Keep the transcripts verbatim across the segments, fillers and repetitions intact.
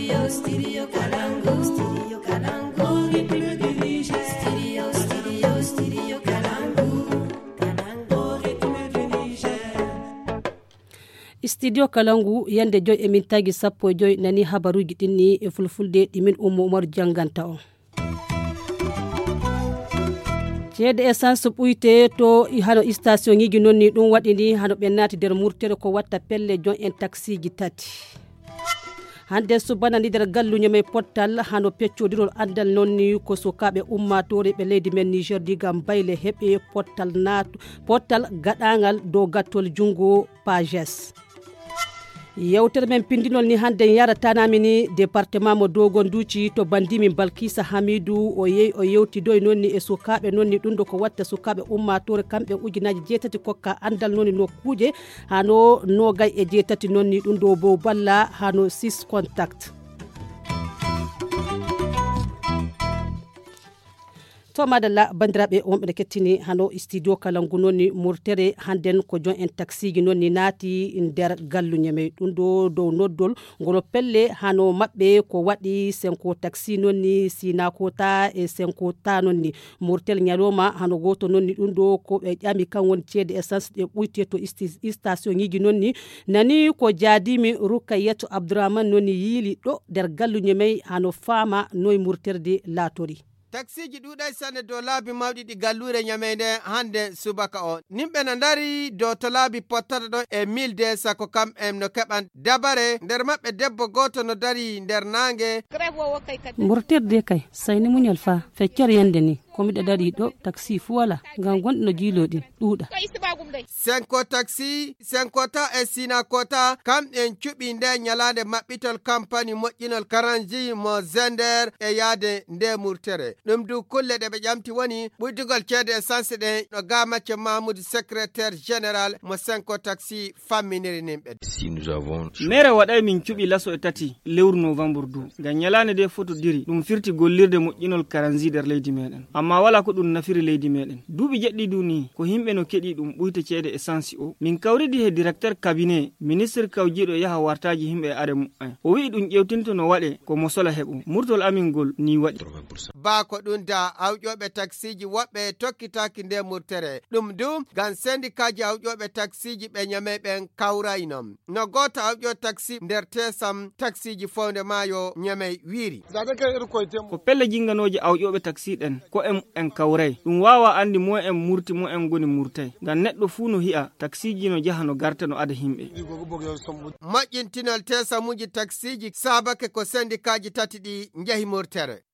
Studio, studio Kalangu. Studio Kalangu. Studio, studio, studio Kalangu. Kalangu. Studio Kalangu yande joy emin tagi sappo joy nani habaruji dinni e fulfulde dimin ummo Umar janganta on. Ceede essence ɓuyte to hano station ngiji nonni ɗum waɗi ni hano ɓe naati nder murtere ko watta pelle jon en taxi ji tati hande subana ni nder galluño me pottal hano peccodirol andal nonni ko sukaɓe ummatore ɓe leydi men Niger digam bayle heɓe pottal naatu pottal gaɗangal dow gattol jungo pages yewtere men pindinol ni hande yaratanami ni département mo dogon duuci to bandimi Balkisa Hamidou o yeyi o yewtidoy nonni e sukaɓe nonni ɗumɗo ko watta sukaɓe ummatore kamɓe ujunaji jeetati kokka andal nonni nokkuje hano nogay e jeetati nonni ɗum ɗo bo balla hano six contact to madalla bandiraɓe on ɓe kettini hano studio Kalangu nonni murtere handen ko jon en taxi ji nonni naati nder galluñe me ɗum ɗo dow noddol ngolo pelle hano maɓɓe ko waɗi senko taxi nonni sina kota e senko ta nonni murtel ñaloma hano goto nonni ɗum ɗo ko ɓe ƴami kan woni ceede essence ɗe ɓuyte to station ngiji nonni nani ko jaadimi Rukayetu Abdourahmane nonni yiili ɗo nder galluñe me hano faama noye murterde laatori. taxi ji ɗuɗay sanne dow laabi mawɗi ɗi gallure ñamede hande subaka o nimɓe no dari dow to laabi pottata ɗon e mille deux cents ko kam en no keɓan dabare nder maɓɓe debbo goto no dari nder nangue murtirde kay sayni muñal fa feccere yande ni komiɗa dari ɗo taxi fu wala ngam gonɗo no jiiloɗi ɗuuɗa senko taxi senkota e sina kota kamɓen cuɓi nde ñalade maɓɓitol campagne moƴƴinol karanji mo zender e yaade nde murtere ɗum du kulle ɗe ɓe ƴamti woni ɓuydugol ceede essence ɗe no ga macce Mahmoudou secrétaire général mo senko taxi famminiri nimɓe mere waɗay min cuɓi laso e tati lewru novembre du ngam ñalande de foto diri ɗum firti gollirde moƴƴinol karanji nder leydi meɗen amma wala ko ɗum nafiri leydi meɗen duuɓi jeɗɗi du ni ko himɓe no keɗi ɗum ɓuyta ceede essence o min kawridi he directeur cabinet ministre kawjiɗo yaha wartaji himɓe e are mu'en o wi'i ɗum ƴewtinto no waɗe ko mo sola heɓo murtol amin ngol ni waɗi ba ko ɗum da awƴoɓe taxiji woɓɓe tokkitaki nde murtere ɗum du ngam syndicat awƴoɓe taxiji ɓe ñame ɓen kawraynom no goto awƴo taxi nder tesam taxiji fonde maayo ñame wiiri ko pelle jinganoji awƴoɓe taxi ɗen ko en en kawray ɗum wawa andi mo en murti mo en goni murtay ngam neɗɗo fuu no hi'a taxiji no jaha no garta no ada himɓe moƴƴintinol tesamuji taxiji sabake ko syndicat ji tati ɗi jehi murtere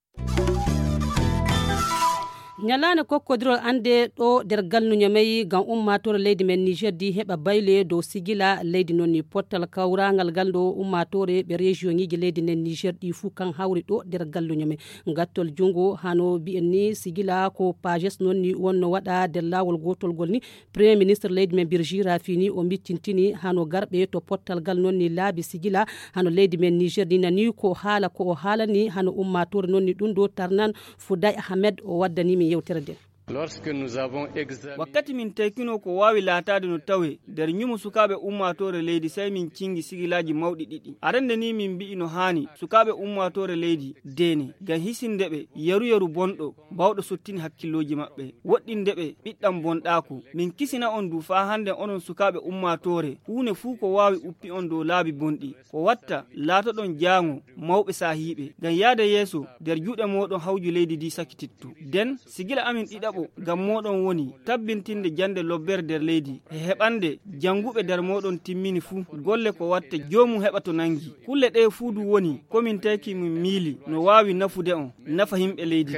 ñalane kokkodirol ande ɗo nder galluño mayi gam ummatore leydi men Niger di heɓa bayle dow sigila leydi nonni pottal kawrangal galɗo ummatore ɓe région ngiji leydi nen Niger ɗi fuu kan hawri ɗo nder galluño me gattol jungo hano bi'en ni sigila ko pages nonni wonno waɗa nder lawol gotol gol ni premier ministre leydi men Birji Rafini o miccintini hano garɓe to pottal gal nonni laabi sigila hano leydi men Niger ni nani ko haala ko o haalani hano ummatore nonni ɗum ɗo tarnan Fouday Ahmed o waddanimi yewtere nden wakkati min tekino ko wawi laatade no tawe nder ñumo sukaɓe ummatore leydi sey min cingi sigilaji mawɗi ɗiɗi arande ni min mbi'i no hani sukaɓe ummatore leydi dene gam hisindeɓe yaru yaru bonɗo bawɗo sottini hakkilloji maɓɓe woɗɗindeɓe ɓiɗɗam bonɗaku min kisina on du fa hande onon sukaɓe ummatore hunde fuu ko wawi uppi on dow laabi bonɗi ko watta laatoɗon jaango mawɓe sahiɓe gam yaade yeeso nder juuɗe moɗon hawju leydi di sakitittu den sigila amin ɗiɗaɓo gam moɗon woni tabbintinde jande lobbere nder leydi e heɓande janguɓe nder moɗon timmini fuu golle ko watta jomum heɓa to nangi kulle ɗe fuu du woni komin taki min miili no wawi nafude on nafa himɓe leydi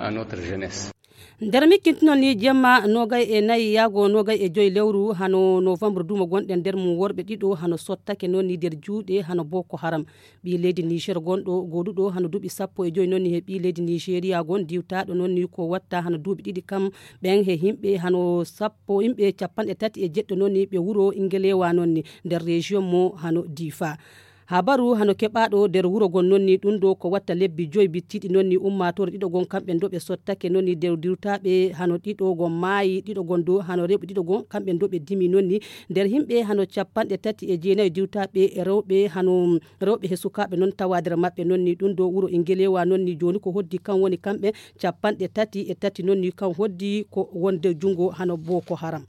nder mikkintinol ni jemma nogay e nayyi yaago nogay e joyi lewru hano novembre dumo gonɗen nder mum worɓe ɗiɗo hano sottake noon ni nder juuɗe hano Boko Haram ɓi leydi Niger gonɗo goduɗo hano duuɓi sappo e joyi noon ni he ɓi leydi Nigeria gon diwtaɗo noon ni ko watta hano duuɓi ɗiɗi kam ɓen he himɓe hano sappo yimɓe capanɗe tati e jeɗɗo noon ni ɓe wuro Ingelewa noon ni nder région mo hano Difa habaru hano keɓaɗo nder wuro gon nonni ɗum ɗo ko watta lebbi joyi bittiɗi nonni ummatore ɗiɗo gon kamɓe do ɓe sottake nonni nder dirtaɓe hano ɗiɗo gon maayi ɗiɗo gon do hano rewɓe ɗiɗo gon kamɓe do ɓe dimi nonni nder himɓe hano capanɗe tati e jeenayi dirtaɓe rewɓe hano rewɓe he sukaɓe noon tawa nder maɓɓe nonni ɗum ɗo wuro Ingelewa nonni joni ko hoddi kan woni kamɓe capanɗe tati e tati nonni kan hoddi ko wonde jungo hano Boko Haram.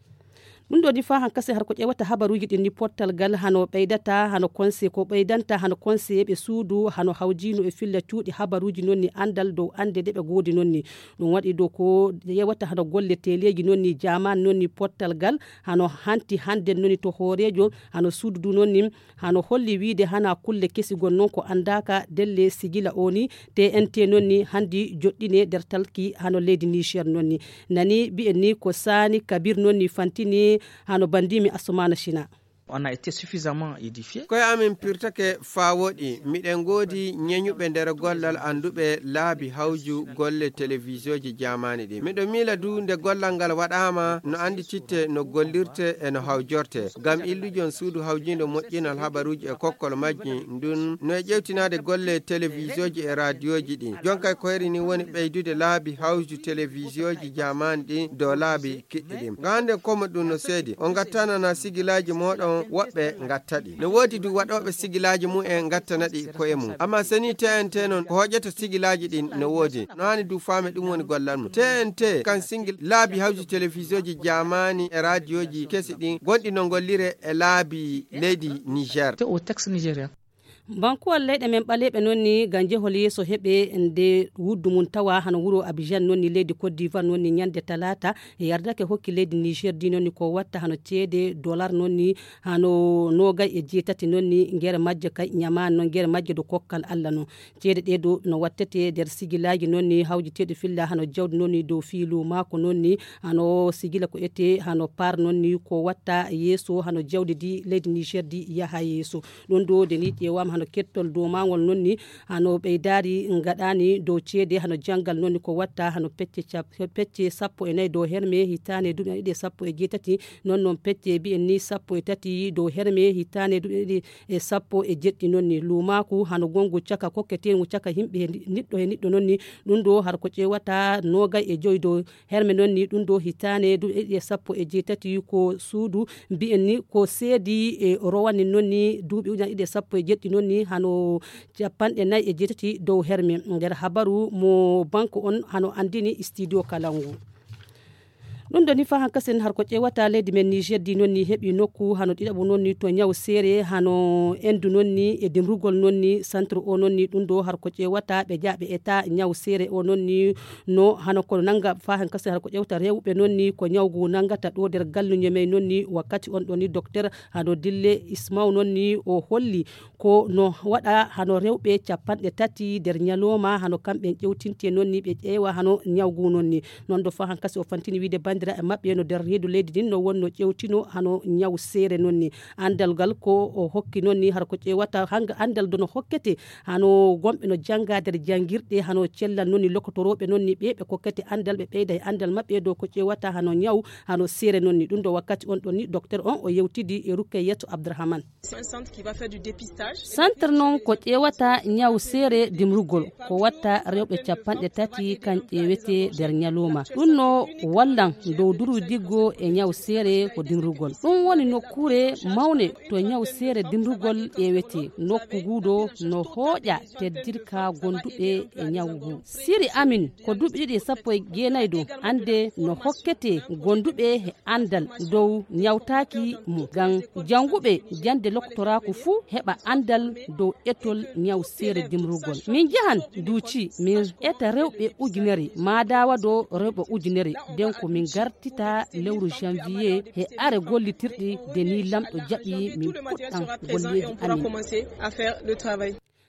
ɗum ɗo di fa han kase har ko ƴewata habaruji ɗin ni portal gal hano ɓeydata hano konse ko ɓeydanta hano konse ɓe suudu hano hawjino e filla cuuɗi habaruji nonni andal dow ande de ɓe goodi nonni ɗum waɗi dow ko ƴewata hano golle teleji nonni jaman nonni portal gal hano hanti hande nonni to hoorejo hano suudu du nonni hano holli wiide hana kulle kesigol non ko andaka delle sigila oni T N T nonni handi joɗɗine nder talki hano leydi Niger nonni nani bi'en ni ko Sani Kabir nonni fantini hano bandimi Asumana Shina. On a été suffisamment édifié. Koy amin pirtake fawoɗi miɗen godi nyenyuɓe nder gollal anduɓe laabi hawju golle télévision ji jamani ɗi miɗo mila du nde gollal ngal waɗama no andi titte no gollirte e no hawjorte gam illujon suudu hawjindo moƴƴinal habaruji e kokkol majji ndun no e ƴewtinade golle télévision ji e radio ji ɗi jonkay ko heri ni woni ɓeydude laabi hawju télévision ji jamani ɗi dow laabi kiɗɗi ɗi gande komo ɗum no seedi on gattanana sigilaji moɗon woɓɓe gattaɗi no woodi du waɗoɓe sigilaji mum e gattanaɗi koye mum amma seni T N T noon ko hoƴata sigilaji ɗin no woodi no hani du faame ɗum woni gollal mum T N T kan singil laabi hawji télévision ji jamani e radio ji kesi ɗin gonɗi no gollire e laabi leydi Niger au texte nigérien. bankuwal leyɗe men ɓaleɓe nonni gam jehol yeeso heɓe nde wuddu mum tawa hano wuro Abidjan nonni leydi Côte d'Ivoire nonni ñande talata e yardake hokki leydi Niger di nonni ko watta hano ceede dollar nonni hano nogay e jeetati nonni guere majje kay ñamani noon guere majje do kokkal Allah no ceede ɗe ɗo no wattete nder sigilaji nonni hawjiteɗo filla hano jawdi nonni dow fiilu mako nonni hano sigila ko ete hano par nonni ko watta yeeso hano jawdi di leydi Niger di yaha yeeso ɗon do de ni ƴewama hano kettol dow mangol nonni hano ɓeydari gaɗani dow ceede hano janggal nonni ko watta hano pecce pecce sappo e nayyi dow herme hitane duɓe ɗiɗi sappo e jeetati non noon pecce mbi'en ni sappo e tati dow herme hitane duɓe ɗiɗi e sappo e jeɗɗi nonni lumaku hano gongu caka kokketengu caka himɓe niɗɗo e niɗɗo nonni ɗum ɗo har ko ƴewata nogay e joyi dow herme nonni ɗum ɗo hitane duɓe ɗiɗi e sappo e jeetati ko suudu mbi'en ni ko seedi e rowani nonni duuɓi ujan ɗiɗi e sappo e jeɗɗi nonni hano capanɗe nayyi e jeetati dow herme nder habaru mo banque on hano andini studio Kalangu. ɗum ɗo ni fa hankasen har ko ƴewata leydi men Niger di nonni heeɓi nokku hano ɗiɗaɓo nonni to ñaw seere hano endu nonni e dimrugol nonni centre o nonni ɗum ɗo har ko ƴewata ɓe jaaɓe état ñaw seere o nonni no hano ko nanga fa hankasen har ko ƴewta rewɓe nonni ko ñawgu nangata ɗo nder galluñe men nonni wakkati on ɗo ni docteur hano dille Ismaw nonni o holli ko no waɗa hano rewɓe capanɗe tati nder ñaloma hano kamɓe ƴewtinte nonni ɓe ƴeewa hano ñawgu nonni non ɗo fa hankasi o fantini wiide bandira e mabɓe no nder reedu leydi din no wonno ƴewtino hano ñaw seere nonni andal gal ko o hokki nonni har ko ƴewata hanga andal do no hokkete hano gomɓe no janga nder jangirɗe hano cellal nonni lokotoroɓe nonni ɓe ɓe kokkete andal ɓe ɓeyda e andal mabɓe dow ko ƴewata hano ñaw hano seere nonni ɗum ɗo wakkati on ɗon ni docteur on o yewtidi e Rukkayatu Abdourahmane. centre noon ko ƴewata ñaw seere dimrugol ko watta rewɓe capanɗe tati kan ƴewete nder ñaloma ɗum no wallan dow duru diggo e ñaw seere ko dimrugol ɗum woni nokkure mawne to ñaw seere dimrugol ƴewete nokku guuɗo no hooƴa teddirka gonduɓe e ñawgu Siri Amin ko duuɓi ɗiɗi e sappo e jeenayi dow ande no hokkete gonduɓe e andal dow ñawtaki mum ngam janguɓe jande loktoraku fuu heɓa andal dow etol ñaw seere dimrugol min jahan duuci min eta rewɓe ujunere madawa dow rewɓe ujunere den ko min gartita lewru janvier he are gollitirɗi de ni lamɗo jaɓi min puɗɗan golleji amin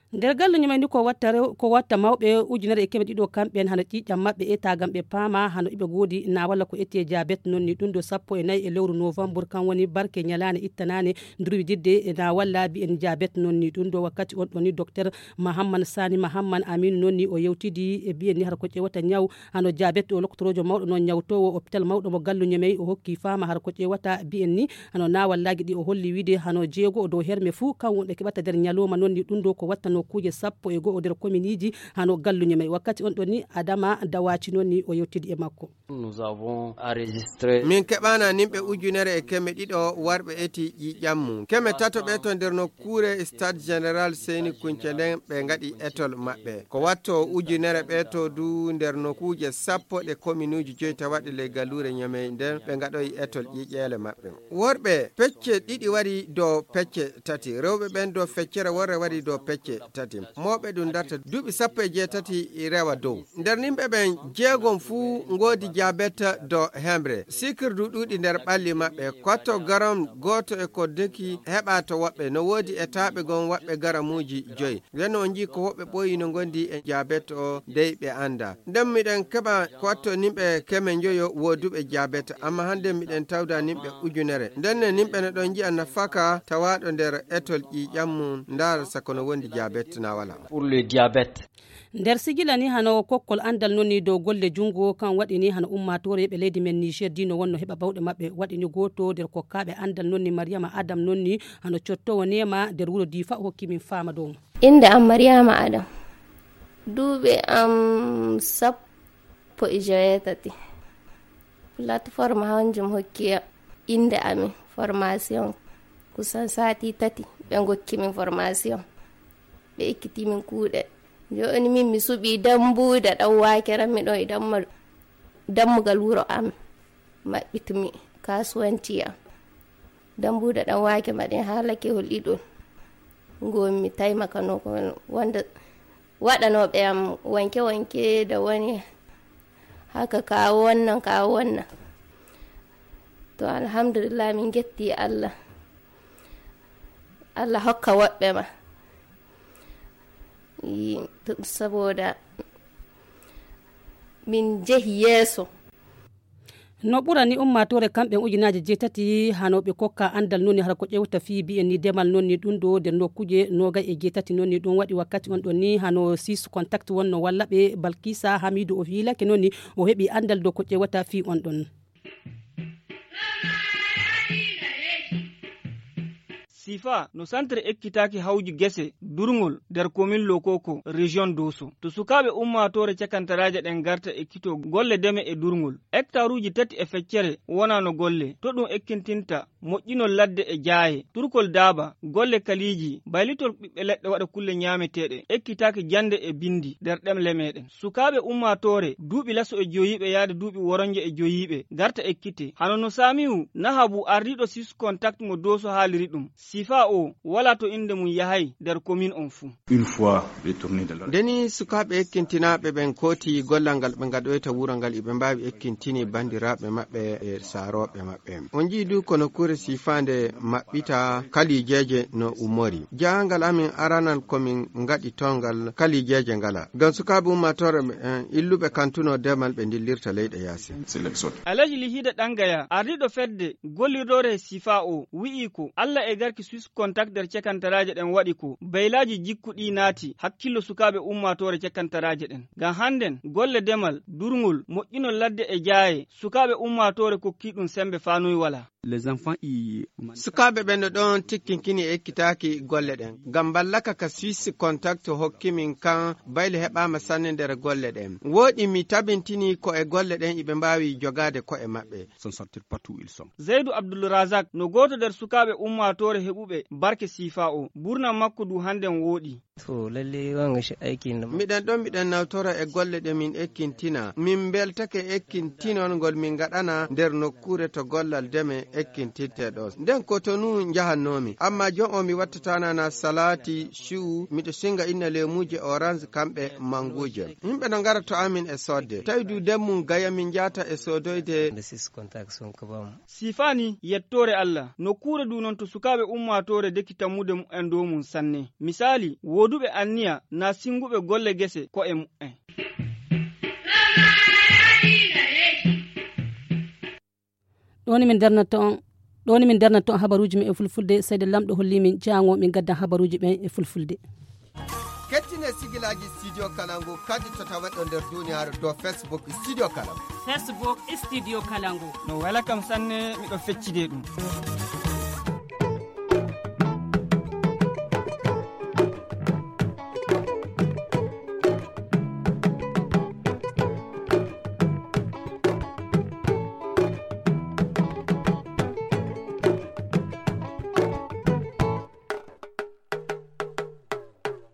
nder gallu nyamani ko watta ko watta mawbe ujunere e keme dido kamben hano ƴiƴam mabbe e tagam be pama hano ibe godi na walla ko ette diabete nonni dum do sappo e nayi e lewru novembre kan woni barke nyalane ittanane ndruwi didde na walla bi en diabete nonni dum do wakkati on doni docteur Mahamman Sani Mahamman Aminu nonni o yewtidi e biyen ni har ko ƴewata nyaw hano diabete o loktorojo mawdo non nyawtowo hôpital mawdo mo gallu nyamay o hokki fama har ko ƴewata biyen ni hano na wallaji di o holli wide hano jeego do herme fu kan wonde kebata der nyaloma nonni dum do ko watta kuje sappo e go o der commune hano galluñe may wakkati on doni Adama Dawaci nonni o yettidi e makko. Nous avons enregistré min keɓana nimɓe ujunere e keme ɗiɗo warɓe eti ƴiƴammu keme tato ɓe to nder nokkure stade général Seyni Kuncelen ɓe gaɗi étole maɓɓe ko watto ujunere ɓe to du nder nokkuje sappo ɗe commune uji joyi tawaɗi le gallure ñamey nden ɓe gaɗoyi étole ƴiƴele maɓɓe worɓe pecce ɗiɗi waɗi dow pecce tati rewɓe ɓen dow feccere worre waɗi dow pecce tati moɓe ɗum darta duuɓi sappo e jeetati rewa dow nder nimɓe ɓen jeegom fuu ngoodi diabete do hembre sikirdu ɗuuɗi nder ɓalli maɓɓe kotto garam goto e ko deki heɓa to woɓɓe no woodi e taaɓe gon waɓɓe garamuji joyi nden on jii ko woɓɓe ɓooyi no gondi e diabete o dey ɓe anda nden miɗen keɓa kotto nimɓe keme joyo wooduɓe diabete amma hande miɗen tawda nimɓe ujunere ndenne nimɓe ne ɗon jiya nafaka tawaɗo nder étole ƴiƴammu ndara sakono wondi diabete na wala pour le diabète. nder sigila ni hano kokkol andal nonni dow golle jungo kan waɗi ni hano ummatore ɓe leydi men Niger dino wonno heɓa bawɗe maɓɓe waɗi ni goto nder kokkaɓe andal nonni Mariama Adam nonni hano cottowo nema nder wuro Difa hokki min fama dow inde am Mariama Adam duuɓe am sappo e joweetati plateforme hanjum hokkiya inde amin formation kusan sati tati ɓe gokki min formation ɓe ekkiti min kuuɗe joni min mi suɓi dambude ɗan wakere miɗo e damma dammugal wuro am maɓɓitimi kasuwanci am dambude ɗan wake maɗen haalake hol ɗiɗon ngomi taimakano ko wanda waɗanoɓe am wanke wanke da wani haka kawo wannan kawo wannan to alhamdulillah min getti Allah Allah hokka woɓɓe ma saboda min jehi yeeso no ɓurani ummatore kamɓe ujunaje jeetati hanoɓe kokka andal nonni har ko ƴewta fi bi en ni demal nonni ɗum ɗo nder nokkuje nogay e jeetati nonni ɗum waɗi wakkati on ɗon ni hano six contact wonno walla ɓe Balkisa Hamidou o hiilake nonni o heeɓi andal dow ko ƴewata fi on ɗon. sifa no centre ekkitaki hawji gese durngol der commune lokoko région doso to sukaɓe ummatore cakantaraje ɗen garta ekkito golle deme e durngol hectare uji tati e feccere wona no golle to ɗum ekkintinta moƴƴinol ladde e jaaye turkol daaba golle kaliji baylitol ɓiɓɓe leɗɗe waɗa kulle ñameteɗe ekkitaki jande e bindi nder ɗemle meɗen sukaɓe ummatore duuɓi laso e joyiɓe yaade duuɓi woronje e joyiɓe garta ekkite hano no samiu nahabu ardiɗo six contact mo doso haaliri ɗum sifa o wala to inde mum yahay nder commune on fuu une fois retourné de l'ordre deni sukaɓe ekkintinaɓe ɓen kooti gollal ngal ɓe gaɗoyta wuro ngal iɓe mbawi ekkintini bandiraɓe maɓɓe e saroɓe maɓɓe on jii du kono kure sifande maɓɓita kalijeje no umori jahangal amin aranal komin gaɗi tongal kalijeje ngala gam sukaɓe ummatore illuɓe kantuno demal ɓe dillirta leyɗe yaasi alaji lihida ɗangaya ardiɗo fedde gollirɗore sifa o wi'i ko Allah e garki swiss contact der cekantaraje ɗen waɗi ko baylaji jikkuɗi naati hakkillo sukaɓe ummatore cekantaraje ɗen ngam hannden golle demal durngol moƴƴinol ladde e jaaye sukaɓe ummatore kokki ɗum sembe fanoyi wala les enfants i sukaɓe ɓen ɗon tikkinkini ekkitaki golle ɗen ngam ballaka ka swiss contact hokkimin kan bayle heɓama sanne nder golle ɗen woɗi mi tabintini ko e golle ɗen iɓe mbawi jogade ko e maɓɓe sont sortir partout ils sont Zeydou Abdulrazak no goto nder sukaɓe ummatore heɓuɓe barke sifa o burna makko du hannden woɗi to lalle wanga shi aiki ne miɗen ɗon miɗen nawtora e golle ɗe min ekkintina min beltake ekkintinongol min gaɗana nder nokkure to gollal deme ekkintitte ɗo nden ko to nu jahannomi amma jon o mi wattatana salati shu miɗo singa inna lemuji orange kamɓe manguje yimɓe no gara to amin e sodde tawi du demmum gaya min jata e sodoyde sifani yettore Allah nokkure du non to sukaɓe ummatore deki tammude en dow mum sanne misali woduɓe anniya na singuɓe golle gese ko e mu'en. ɗoni min darnata on ɗoni min darnata on habaruji men e fulfulde seyde lamɗo holli min jango min gaddan habaruji ɓen e fulfulde. kettine sigilaji studio kalangu kadi to tawaɗo nder duniyaru to facebook studio kalangu facebook studio kalangu no wala kam sanne miɗo feccide ɗum.